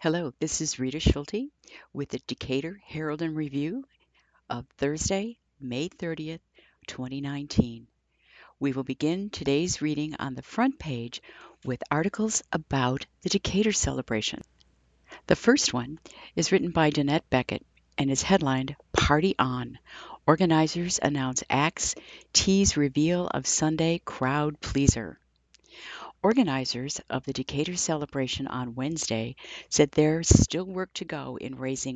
Hello, this is Rita Schulte with the Decatur Herald and Review of Thursday, May 30th, 2019. We will begin today's reading on the front page with articles about the Decatur celebration. The first one is written by Danette Beckett and is headlined Party On. Organizers announce acts, tease reveal of Sunday crowd pleaser. Organizers of the Decatur celebration on Wednesday said there's still work to go in raising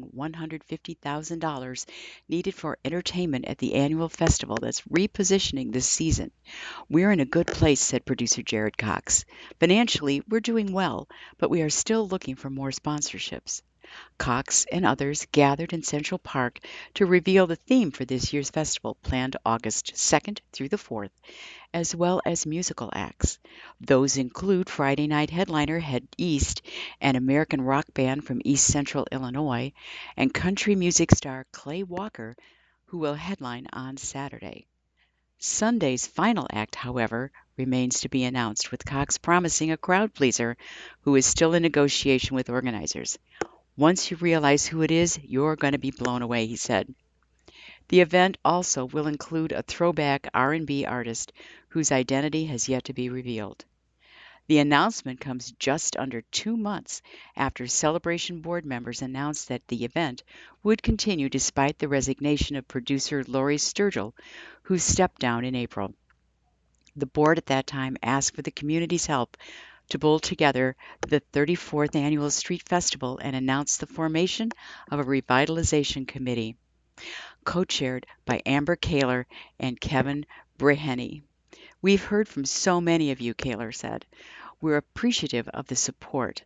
$150,000 needed for entertainment at the annual festival that's repositioning this season. "We're in a good place," said producer Jared Cox. "Financially, we're doing well, but we are still looking for more sponsorships." Cox and others gathered in Central Park to reveal the theme for this year's festival, planned August 2nd through the 4th, as well as musical acts. Those include Friday night headliner Head East, an American rock band from East Central Illinois, and country music star Clay Walker, who will headline on Saturday. Sunday's final act, however, remains to be announced, with Cox promising a crowd pleaser who is still in negotiation with organizers. "Once you realize who it is, you're going to be blown away," he said. The event also will include a throwback R&B artist whose identity has yet to be revealed. The announcement comes just under 2 months after Celebration board members announced that the event would continue despite the resignation of producer Laurie Sturgill, who stepped down in April. The board at that time asked for the community's help to pull together the 34th Annual Street Festival and announced the formation of a revitalization committee, co-chaired by Amber Kaler and Kevin Breheny. "We've heard from so many of you," Kaler said. "We're appreciative of the support.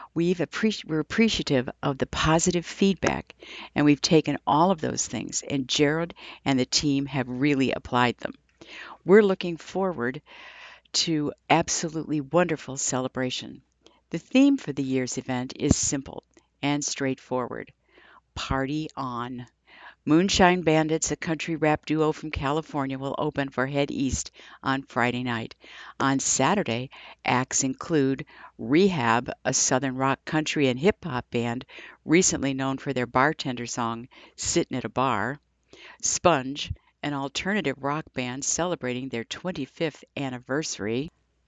We're appreciative of the positive feedback, and we've taken all of those things, and Jared and the team have really applied them. We're looking forward to absolutely wonderful celebration." The theme for the year's event is simple and straightforward: Party On. Moonshine Bandits, a country rap duo from California, will open for Head East on Friday night. On Saturday, acts include Rehab, a southern rock, country, and hip hop band recently known for their bartender song "Sittin' at a Bar"; Sponge, an alternative rock band celebrating their 25th anniversary;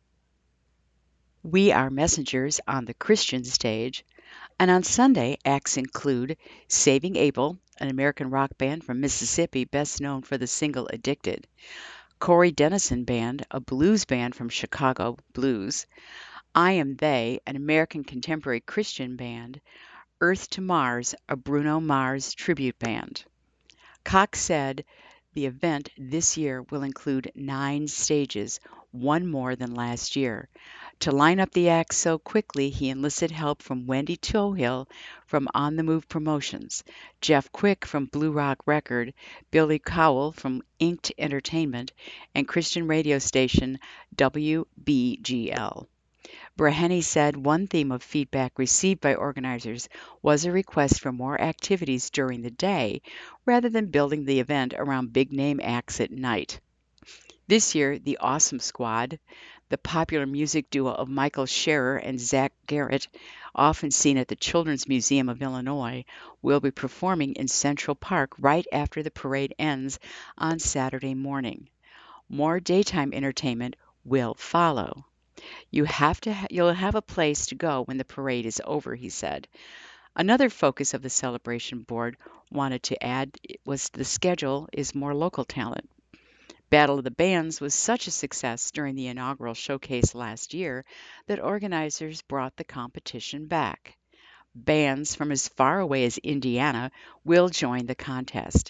We Are Messengers on the Christian stage. And on Sunday, acts include Saving Abel, an American rock band from Mississippi best known for the single "Addicted"; Corey Dennison Band, a blues band from Chicago Blues; I Am They, an American contemporary Christian band; Earth to Mars, a Bruno Mars tribute band. Cox said the event this year will include 9 stages, one more than last year. To line up the acts so quickly, he enlisted help from Wendy Tohill from On the Move Promotions, Jeff Quick from Blue Rock Record, Billy Cowell from Inked Entertainment, and Christian radio station WBGL. Breheny said one theme of feedback received by organizers was a request for more activities during the day rather than building the event around big-name acts at night. This year, the Awesome Squad, the popular music duo of Michael Scherer and Zach Garrett, often seen at the Children's Museum of Illinois, will be performing in Central Park right after the parade ends on Saturday morning. More daytime entertainment will follow. You'll have a place to go when the parade is over," he said. Another focus of the celebration board wanted to add was the schedule is more local talent. Battle of the Bands was such a success during the inaugural showcase last year that organizers brought the competition back. Bands from as far away as Indiana will join the contest.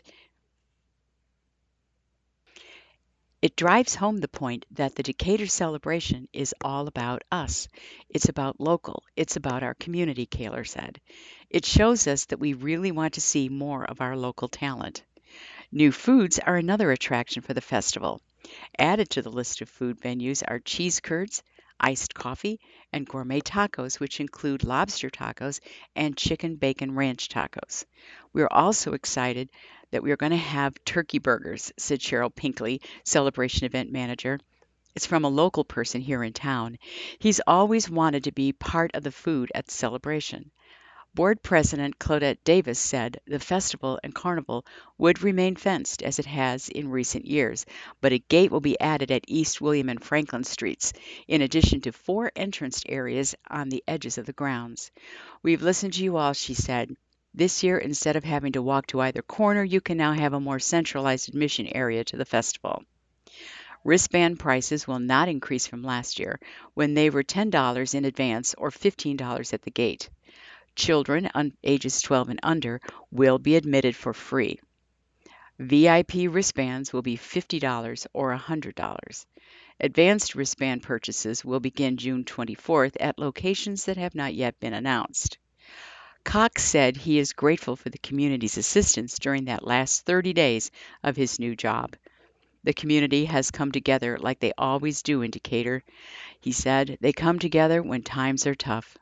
It drives home the point that the Decatur celebration is all about us. It's about local. It's about our community, Kaler said. It shows us that we really want to see more of our local talent. New foods are another attraction for the festival. Added to the list of food venues are cheese curds, iced coffee, and gourmet tacos, which include lobster tacos and chicken bacon ranch tacos. We're also excited that we are going to have turkey burgers, said Cheryl Pinkley, celebration event manager. It's from a local person here in town. He's always wanted to be part of the food at the celebration. Board President Claudette Davis said the festival and carnival would remain fenced as it has in recent years, but a gate will be added at East William and Franklin Streets, in addition to 4 entrance areas on the edges of the grounds. "We've listened to you all," she said. "This year, instead of having to walk to either corner, you can now have a more centralized admission area to the festival." Wristband prices will not increase from last year, when they were $10 in advance or $15 at the gate. Children ages 12 and under will be admitted for free. VIP wristbands will be $50 or $100. Advanced wristband purchases will begin June 24th at locations that have not yet been announced. Cox said he is grateful for the community's assistance during that last 30 days of his new job. "The community has come together like they always do in Decatur," he said. "They come together when times are tough."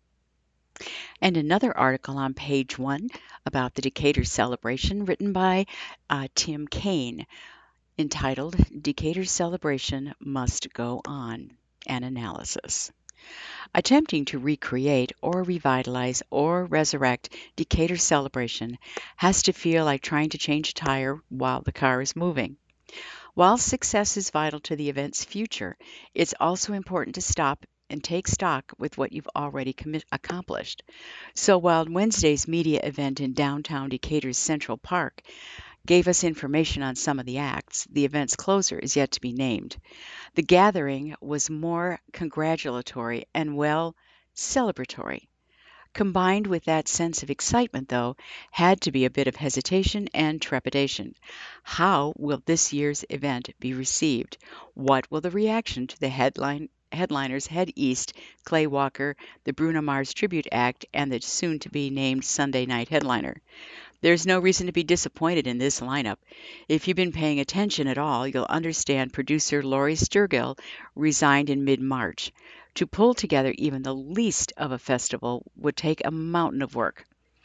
And another article on page 1 about the Decatur celebration, written by Tim Kaine, entitled "Decatur Celebration Must Go On," an analysis. Attempting to recreate or revitalize or resurrect Decatur celebration has to feel like trying to change a tire while the car is moving. While success is vital to the event's future, it's also important to stop and take stock with what you've already accomplished. So while Wednesday's media event in downtown Decatur's Central Park gave us information on some of the acts, the event's closer is yet to be named. The gathering was more congratulatory and, well, celebratory. Combined with that sense of excitement, though, had to be a bit of hesitation and trepidation. How will this year's event be received? What will the reaction to the headliners Head East, Clay Walker, the Bruno Mars Tribute Act, and the soon-to-be named Sunday night headliner? There's no reason to be disappointed in this lineup. If you've been paying attention at all, you'll understand producer Laurie Sturgill resigned in mid-March. To pull together even the least of a festival would take a mountain of work.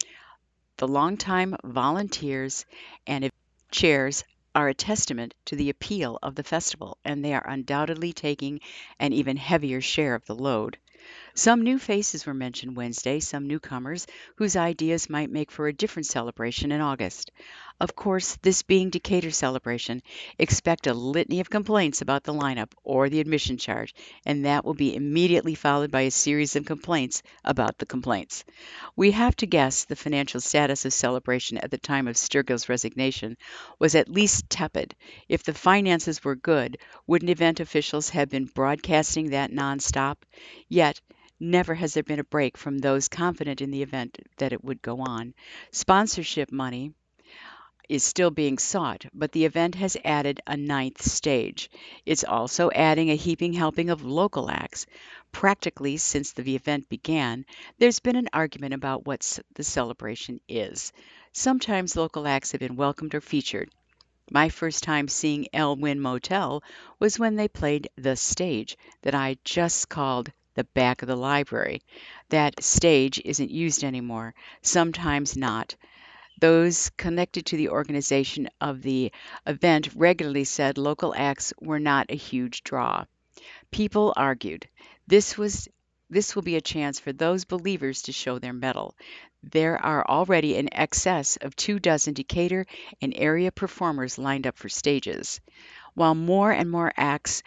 The longtime volunteers and chairs are a testament to the appeal of the festival, and they are undoubtedly taking an even heavier share of the load. Some new faces were mentioned Wednesday, some newcomers whose ideas might make for a different celebration in August. Of course, this being Decatur celebration, expect a litany of complaints about the lineup or the admission charge, and that will be immediately followed by a series of complaints about the complaints. We have to guess the financial status of celebration at the time of Sturgill's resignation was at least tepid. If the finances were good, wouldn't event officials have been broadcasting that nonstop? Yet, never has there been a break from those confident in the event that it would go on. Sponsorship money is still being sought, but the event has added a 9th stage. It's also adding a heaping helping of local acts. Practically since the event began, there's been an argument about what the celebration is. Sometimes local acts have been welcomed or featured. My first time seeing Elwyn Motel was when they played The Stage, that I just called the back of the library. That stage isn't used anymore, sometimes not. Those connected to the organization of the event regularly said local acts were not a huge draw. People argued this will be a chance for those believers to show their mettle. There are already in excess of 24 Decatur and area performers lined up for stages. While more and more acts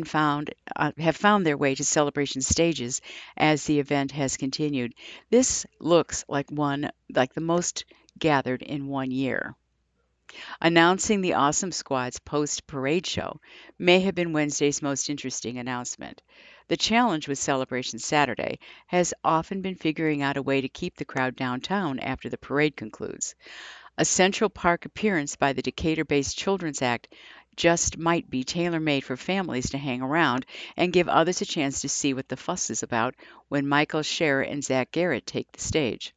have found their way to celebration stages as the event has continued, this looks like the most gathered in one year. Announcing the Awesome Squad's post-parade show may have been Wednesday's most interesting announcement. The challenge with Celebration Saturday has often been figuring out a way to keep the crowd downtown after the parade concludes. A Central Park appearance by the Decatur-based Children's Act just might be tailor-made for families to hang around and give others a chance to see what the fuss is about when Michael Scherer and Zach Garrett take the stage.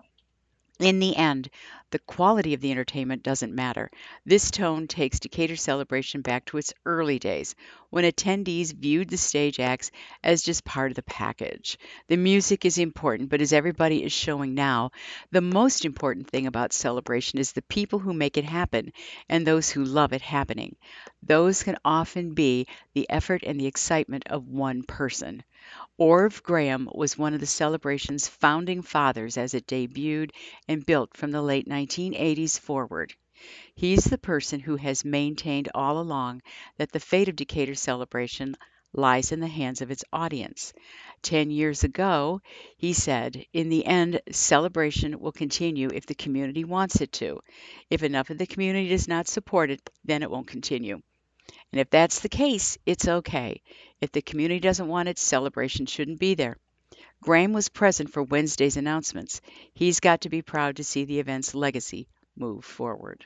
In the end, the quality of the entertainment doesn't matter. This tone takes Decatur celebration back to its early days, when attendees viewed the stage acts as just part of the package. The music is important, but as everybody is showing now, the most important thing about celebration is the people who make it happen and those who love it happening. Those can often be the effort and the excitement of one person. Orv Graham was one of the celebration's founding fathers as it debuted and built from the late 1980s forward. He's the person who has maintained all along that the fate of Decatur Celebration lies in the hands of its audience. 10 years ago, he said, "In the end, Celebration will continue if the community wants it to. If enough of the community does not support it, then it won't continue. And if that's the case, it's okay. If the community doesn't want it, Celebration shouldn't be there." Graham was present for Wednesday's announcements. He's got to be proud to see the event's legacy move forward.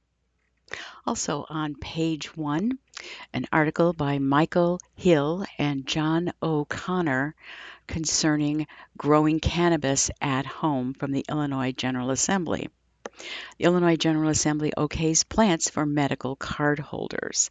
Also on page 1, an article by Michael Hill and John O'Connor concerning growing cannabis at home from the Illinois General Assembly. The Illinois General Assembly okays plants for medical card holders.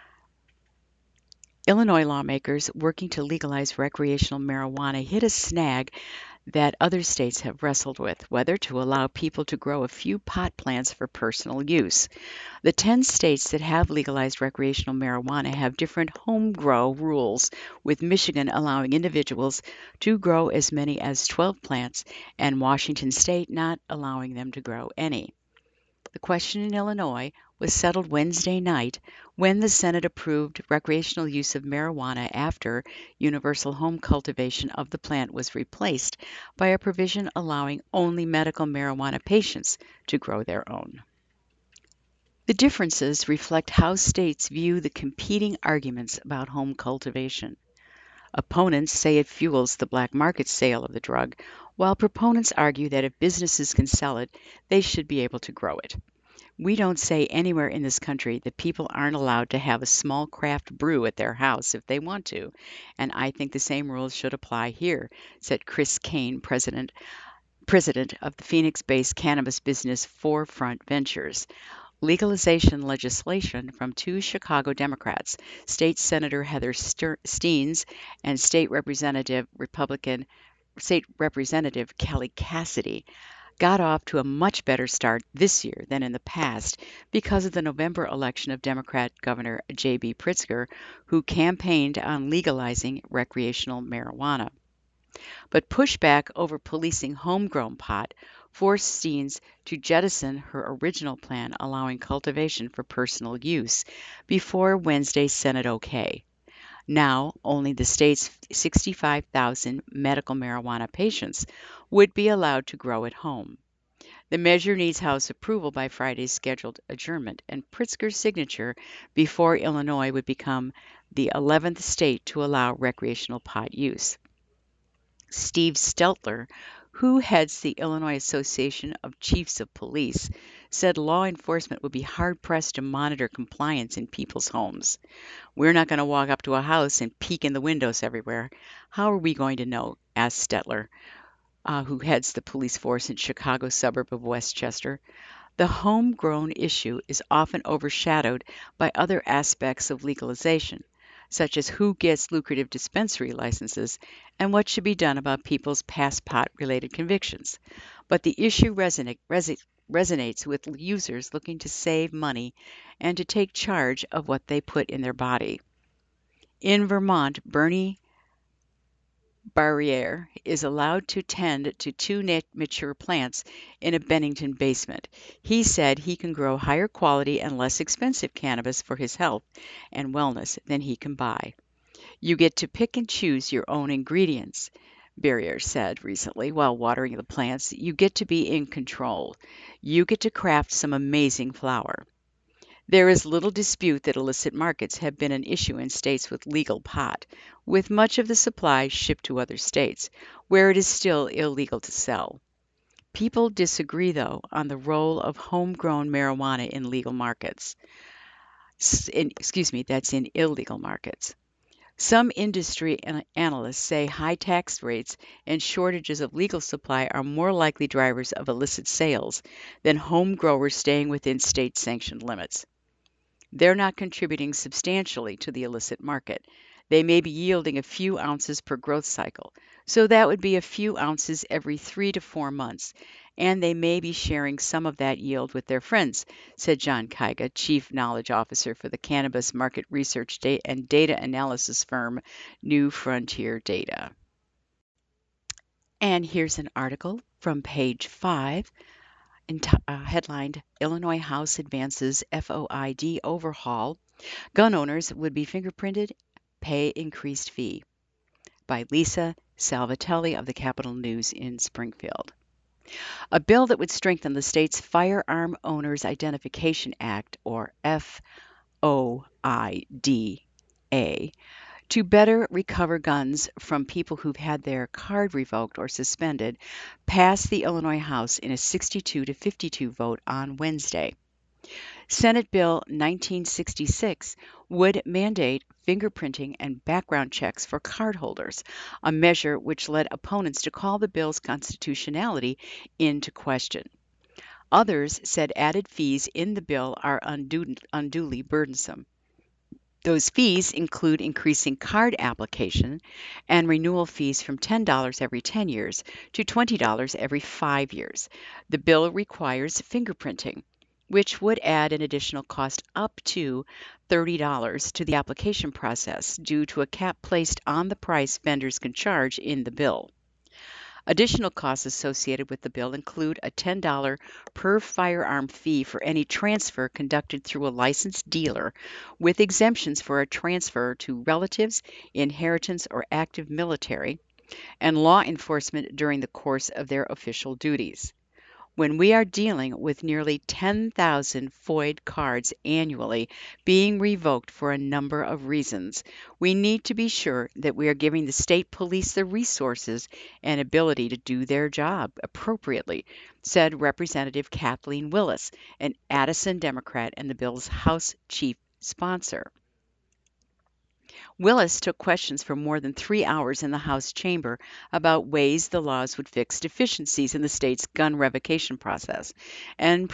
Illinois lawmakers working to legalize recreational marijuana hit a snag that other states have wrestled with, whether to allow people to grow a few pot plants for personal use. The 10 states that have legalized recreational marijuana have different home grow rules, with Michigan allowing individuals to grow as many as 12 plants and Washington state not allowing them to grow any. The question in Illinois was settled Wednesday night when the Senate approved recreational use of marijuana after universal home cultivation of the plant was replaced by a provision allowing only medical marijuana patients to grow their own. The differences reflect how states view the competing arguments about home cultivation. Opponents say it fuels the black market sale of the drug, while proponents argue that if businesses can sell it, they should be able to grow it. We don't say anywhere in this country that people aren't allowed to have a small craft brew at their house if they want to, and I think the same rules should apply here, said Chris Kane, president of the Phoenix-based cannabis business Forefront Ventures. Legalization legislation from 2 Chicago Democrats, State Senator Heather Steens and State Representative Kelly Cassidy, got off to a much better start this year than in the past because of the November election of Democrat Governor J.B. Pritzker, who campaigned on legalizing recreational marijuana. But pushback over policing homegrown pot forced Steens to jettison her original plan allowing cultivation for personal use before Wednesday's Senate okay. Now, only the state's 65,000 medical marijuana patients would be allowed to grow at home. The measure needs House approval by Friday's scheduled adjournment and Pritzker's signature before Illinois would become the 11th state to allow recreational pot use. Steve Steltler, who heads the Illinois Association of Chiefs of Police, said law enforcement would be hard-pressed to monitor compliance in people's homes. "We're not going to walk up to a house and peek in the windows everywhere. How are we going to know?" asked Steltler, who heads the police force in Chicago's suburb of Westchester. The homegrown issue is often overshadowed by other aspects of legalization, such as who gets lucrative dispensary licenses and what should be done about people's past pot-related convictions. But the issue resonates with users looking to save money and to take charge of what they put in their body. In Vermont, Bernie Barriere is allowed to tend to 2 mature plants in a Bennington basement. He said he can grow higher quality and less expensive cannabis for his health and wellness than he can buy. "You get to pick and choose your own ingredients," Barriere said recently while watering the plants. "You get to be in control. You get to craft some amazing flower." There is little dispute that illicit markets have been an issue in states with legal pot, with much of the supply shipped to other states, where it is still illegal to sell. People disagree, though, on the role of homegrown marijuana in legal markets. That's in illegal markets. Some industry analysts say high tax rates and shortages of legal supply are more likely drivers of illicit sales than home growers staying within state-sanctioned limits. They're not contributing substantially to the illicit market. They may be yielding a few ounces per growth cycle. So that would be a few ounces every 3 to 4 months. And they may be sharing some of that yield with their friends, said John Kaiga, Chief Knowledge Officer for the cannabis market research and data analysis firm New Frontier Data. And here's an article from page 5 headlined Illinois House Advances FOID Overhaul. Gun owners would be fingerprinted, pay increased fee, by Lisa Salvatelli of the Capitol News in Springfield. A bill that would strengthen the state's Firearm Owners Identification Act, or FOIDA, to better recover guns from people who've had their card revoked or suspended, passed the Illinois House in a 62 to 52 vote on Wednesday. Senate Bill 1966 would mandate fingerprinting and background checks for cardholders, a measure which led opponents to call the bill's constitutionality into question. Others said added fees in the bill are unduly burdensome. Those fees include increasing card application and renewal fees from $10 every 10 years to $20 every 5 years. The bill requires fingerprinting, which would add an additional cost up to $30 to the application process due to a cap placed on the price vendors can charge in the bill. Additional costs associated with the bill include a $10 per firearm fee for any transfer conducted through a licensed dealer, with exemptions for a transfer to relatives, inheritance, or active military, and law enforcement during the course of their official duties. When we are dealing with nearly 10,000 FOID cards annually being revoked for a number of reasons, we need to be sure that we are giving the state police the resources and ability to do their job appropriately, said Representative Kathleen Willis, an Addison Democrat and the bill's House chief sponsor. Willis took questions for more than 3 hours in the House chamber about ways the laws would fix deficiencies in the state's gun revocation process and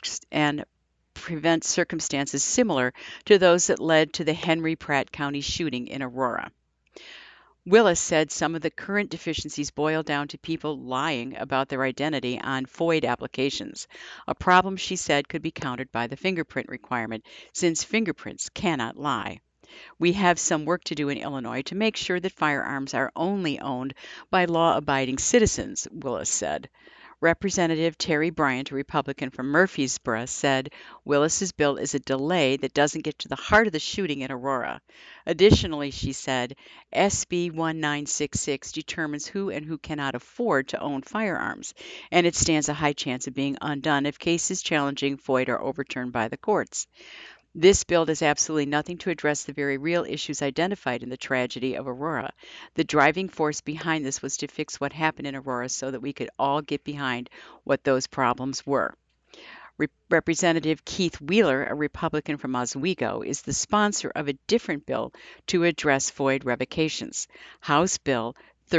prevent circumstances similar to those that led to the Henry Pratt County shooting in Aurora. Willis said some of the current deficiencies boil down to people lying about their identity on FOID applications, a problem she said could be countered by the fingerprint requirement, since fingerprints cannot lie. We have some work to do in Illinois to make sure that firearms are only owned by law-abiding citizens, Willis said. Representative Terry Bryant, a Republican from Murfreesboro, said Willis's bill is a delay that doesn't get to the heart of the shooting in Aurora. Additionally, she said, SB 1966 determines who and who cannot afford to own firearms, and it stands a high chance of being undone if cases challenging FOID are overturned by the courts. This bill does absolutely nothing to address the very real issues identified in the tragedy of Aurora. The driving force behind this was to fix what happened in Aurora so that we could all get behind what those problems were. Representative Keith Wheeler, a Republican from Oswego, is the sponsor of a different bill to address FOID revocations, House Bill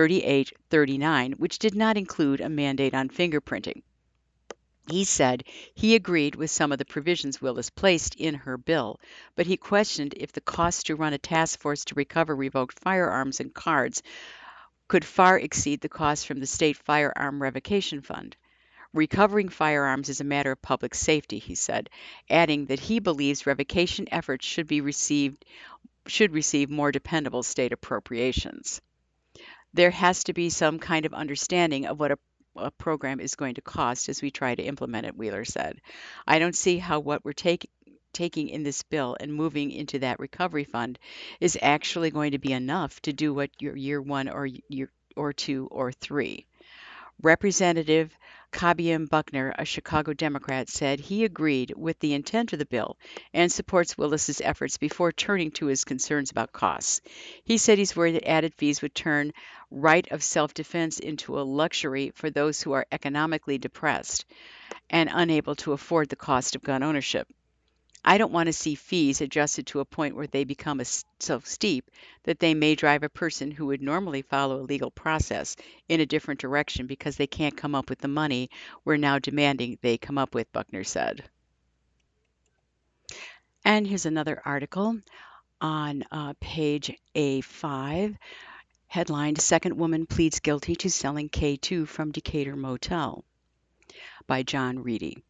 3839, which did not include a mandate on fingerprinting. He said he agreed with some of the provisions Willis placed in her bill, but he questioned if the cost to run a task force to recover revoked firearms and cards could far exceed the cost from the state firearm revocation fund. Recovering firearms is a matter of public safety, he said, adding that he believes revocation efforts should receive more dependable state appropriations. There has to be some kind of understanding of what a program is going to cost as we try to implement it, Wheeler said. I don't see how what we're taking in this bill and moving into that recovery fund is actually going to be enough to do what your year one or year or two or three. Representative Kabiam Buckner, a Chicago Democrat, said he agreed with the intent of the bill and supports Willis's efforts before turning to his concerns about costs. He said he's worried that added fees would turn right of self-defense into a luxury for those who are economically depressed and unable to afford the cost of gun ownership. I don't want to see fees adjusted to a point where they become so steep that they may drive a person who would normally follow a legal process in a different direction because they can't come up with the money we're now demanding they come up with, Buckner said. And here's another article on page A5, headlined Second Woman Pleads Guilty to Selling K2 from Decatur Motel by John Reedy.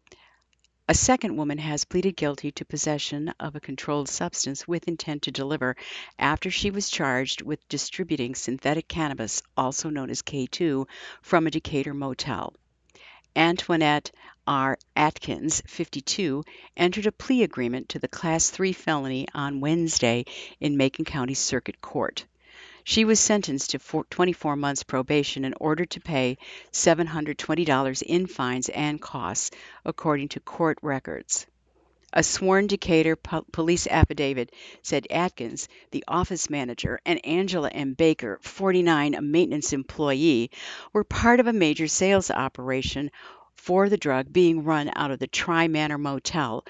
A second woman has pleaded guilty to possession of a controlled substance with intent to deliver after she was charged with distributing synthetic cannabis, also known as K2, from a Decatur motel. Antoinette R. Atkins, 52, entered a plea agreement to the Class 3 felony on Wednesday in Macon County Circuit Court. She was sentenced to 24 months probation and ordered to pay $720 in fines and costs, according to court records. A sworn Decatur police affidavit said Atkins, the office manager, and Angela M. Baker, 49, a maintenance employee, were part of a major sales operation for the drug being run out of the Tri-Manor Motel,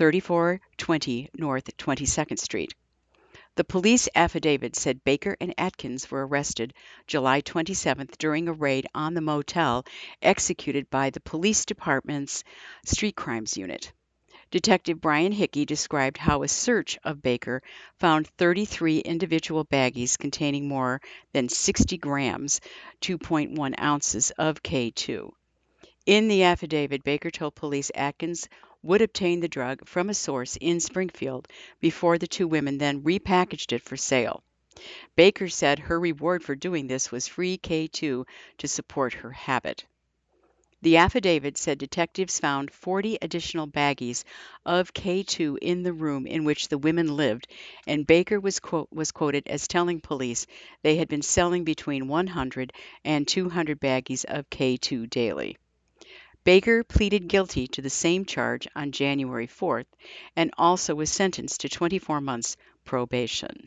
3420 North 22nd Street. The police affidavit said Baker and Atkins were arrested July 27th during a raid on the motel executed by the police department's Street Crimes Unit. Detective Brian Hickey described how a search of Baker found 33 individual baggies containing more than 60 grams, 2.1 ounces of K2. In the affidavit, Baker told police Atkins would obtain the drug from a source in Springfield before the two women then repackaged it for sale. Baker said her reward for doing this was free K2 to support her habit. The affidavit said detectives found 40 additional baggies of K2 in the room in which the women lived, and Baker was quoted as telling police they had been selling between 100 and 200 baggies of K2 daily. Baker pleaded guilty to the same charge on January 4th and also was sentenced to 24 months probation.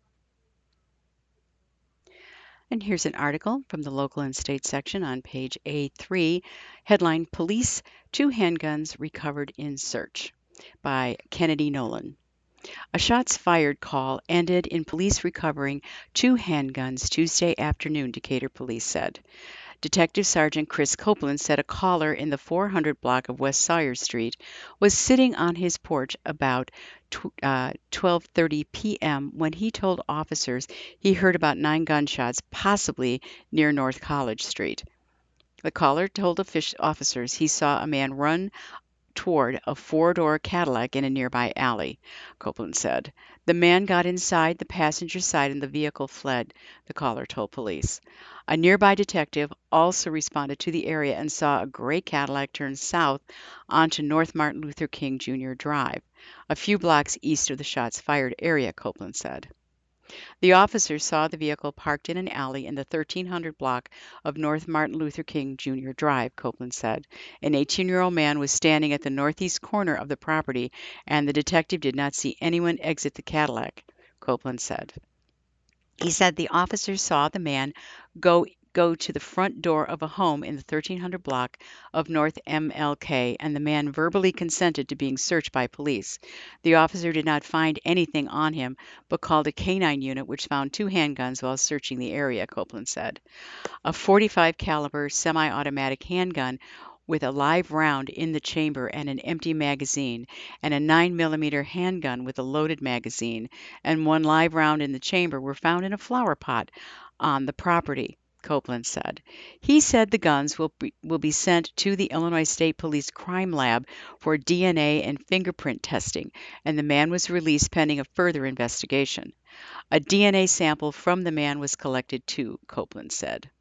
And here's an article from the local and state section on page A3, headline Police 2 Handguns Recovered in Search by Kennedy Nolan. A shots fired call ended in police recovering 2 handguns Tuesday afternoon, Decatur police said. Detective Sergeant Chris Copeland said a caller in the 400 block of West Sawyer Street was sitting on his porch about 12:30 p.m. when he told officers he heard about 9 gunshots, possibly near North College Street. The caller told officers he saw a man run toward a 4-door Cadillac in a nearby alley, Copeland said. The man got inside the passenger side and the vehicle fled, the caller told police. A nearby detective also responded to the area and saw a gray Cadillac turn south onto North Martin Luther King Jr. Drive, a few blocks east of the shots fired area, Copeland said. The officers saw the vehicle parked in an alley in the 1300 block of North Martin Luther King Jr. Drive, Copeland said. An 18-year-old man was standing at the northeast corner of the property, and the detective did not see anyone exit the Cadillac, Copeland said. He said the officers saw the man go to the front door of a home in the 1300 block of North MLK, and the man verbally consented to being searched by police. The officer did not find anything on him, but called a canine unit which found 2 handguns while searching the area, Copeland said. A .45 caliber semi-automatic handgun with a live round in the chamber and an empty magazine, and a 9mm handgun with a loaded magazine and 1 live round in the chamber were found in a flower pot on the property, Copeland said. He said the guns will be sent to the Illinois State Police Crime Lab for DNA and fingerprint testing, and the man was released pending a further investigation. A DNA sample from the man was collected too, Copeland said.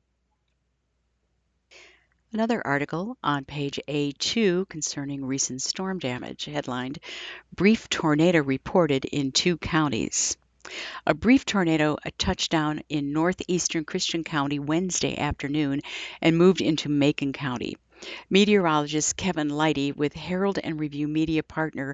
Another article on page A2 concerning recent storm damage, headlined Brief Tornado Reported in 2 Counties. A brief tornado touched down in northeastern Christian County Wednesday afternoon and moved into Macon County. Meteorologist Kevin Leidy with Herald and Review media partner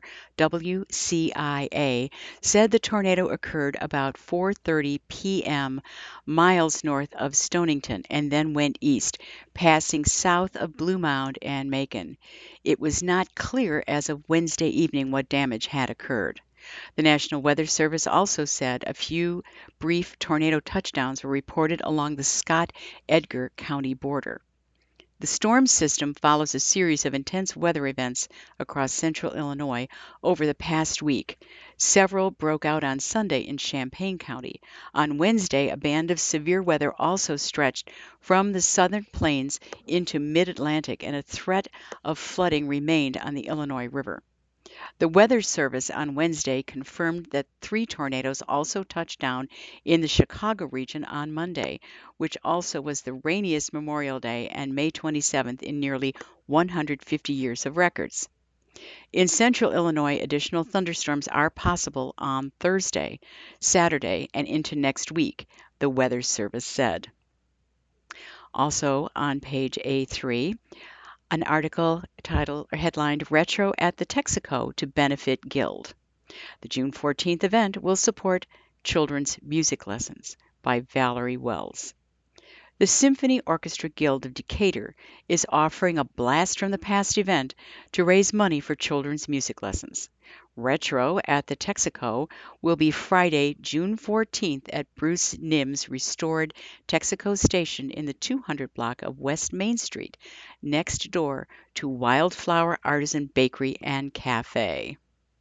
WCIA said the tornado occurred about 4:30 p.m. miles north of Stonington and then went east, passing south of Blue Mound and Macon. It was not clear as of Wednesday evening what damage had occurred. The National Weather Service also said a few brief tornado touchdowns were reported along the Scott-Edgar County border. The storm system follows a series of intense weather events across central Illinois over the past week. Several broke out on Sunday in Champaign County. On Wednesday, a band of severe weather also stretched from the southern plains into mid-Atlantic, and a threat of flooding remained on the Illinois River. The Weather Service on Wednesday confirmed that 3 tornadoes also touched down in the Chicago region on Monday, which also was the rainiest Memorial Day and May 27th in nearly 150 years of records. In central Illinois, additional thunderstorms are possible on Thursday, Saturday, and into next week, the Weather Service said. Also on page A3, an article titled or headlined Retro at the Texaco to Benefit Guild. The June 14th event will support children's music lessons by Valerie Wells. The Symphony Orchestra Guild of Decatur is offering a Blast from the Past event to raise money for children's music lessons. Retro at the Texaco will be Friday, June 14th at Bruce Nims' restored Texaco station in the 200 block of West Main Street, next door to Wildflower Artisan Bakery and Cafe.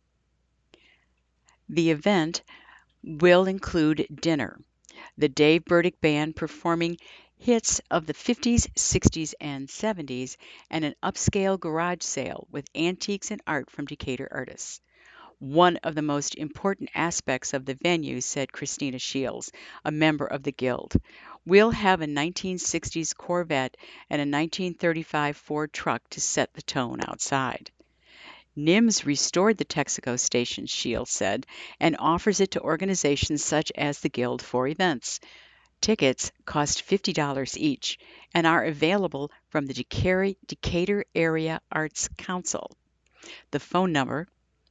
The event will include dinner, the Dave Burdick Band performing hits of the 50s, 60s, and 70s, and an upscale garage sale with antiques and art from Decatur artists. One of the most important aspects of the venue, said Christina Shields, a member of the Guild. We'll have a 1960s Corvette and a 1935 Ford truck to set the tone outside. Nims restored the Texaco station, Shields said, and offers it to organizations such as the Guild for events. Tickets cost $50 each and are available from the Decatur Area Arts Council. The phone number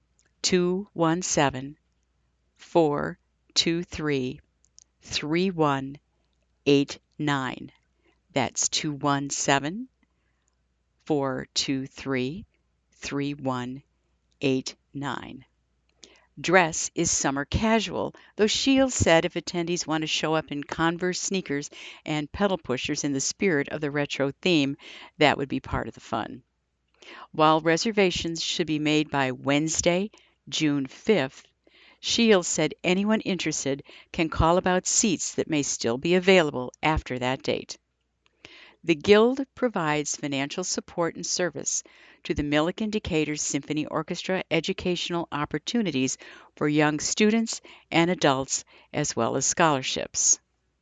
217-423-3189. That's 217-423-3189. Dress is summer casual, though Shields said if attendees want to show up in Converse sneakers and pedal pushers in the spirit of the retro theme, that would be part of the fun. While reservations should be made by Wednesday, June 5th, Shields said anyone interested can call about seats that may still be available after that date. The Guild provides financial support and service to the Milliken Decatur Symphony Orchestra educational opportunities for young students and adults, as well as scholarships.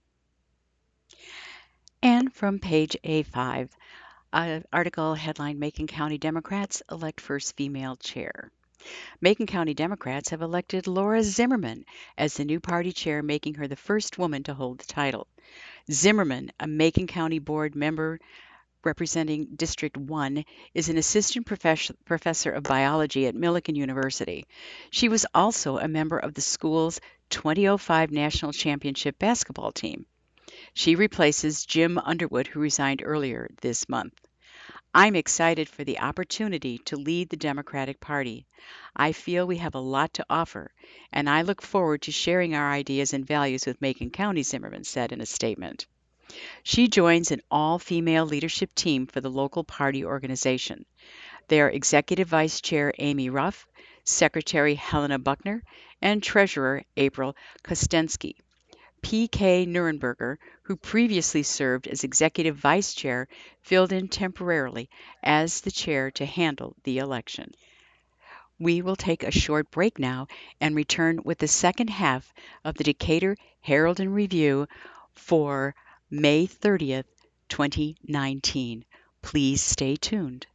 And from page A5, an article headlined Macon County Democrats elect first female chair. Macon County Democrats have elected Laura Zimmerman as the new party chair, making her the first woman to hold the title. Zimmerman, a Macon County Board member representing District 1, is an assistant professor of biology at Millikan University. She was also a member of the school's 2005 National Championship basketball team. She replaces Jim Underwood, who resigned earlier this month. I'm excited for the opportunity to lead the Democratic Party. I feel we have a lot to offer, and I look forward to sharing our ideas and values with Macon County, Zimmerman said in a statement. She joins an all-female leadership team for the local party organization. They are Executive Vice Chair Amy Ruff, Secretary Helena Buckner, and Treasurer April Kostensky. P.K. Nurenberger, who previously served as Executive Vice Chair, filled in temporarily as the chair to handle the election. We will take a short break now and return with the second half of the Decatur Herald and Review for May 30th, 2019. Please stay tuned.